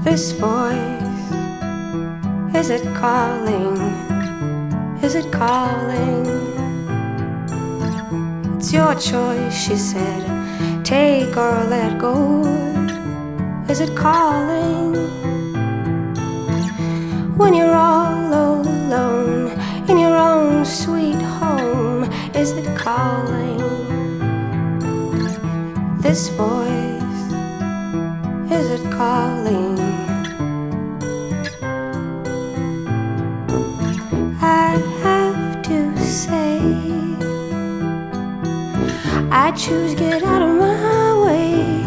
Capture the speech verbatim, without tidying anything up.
This voice, is it calling? Is it calling? It's your choice, she said. Take or let go. Is it calling? When you're all alone in your own sweet home, is it calling? This voice, is it calling? I have to say, I choose get out of my